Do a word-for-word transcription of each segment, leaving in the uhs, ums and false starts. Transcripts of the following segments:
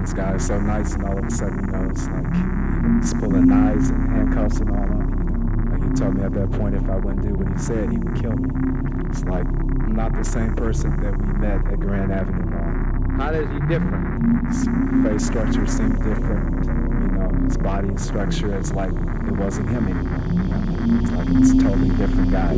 this guy is so nice, and all of a sudden, you know, it's like he's pulling knives and handcuffs and all on me, you know. Like he told me at that point if I wouldn't do what he said, he would kill me. It's like I'm not the same person that we met at Grand Avenue Mall. How does he differ? His face structure seemed different, you know, his body structure is like it wasn't him anymore, you know. It's like it's a totally different guy.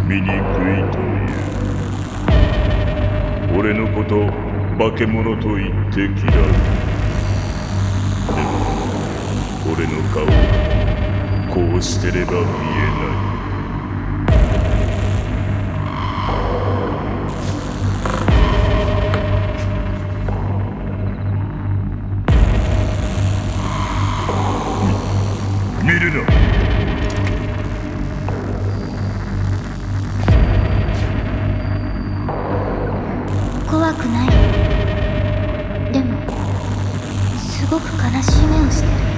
醜いという俺のこと化け物と言って嫌う。でも俺の顔こうしてれば見えない。見るな。 怖くない。でもすごく悲しい目をしてる。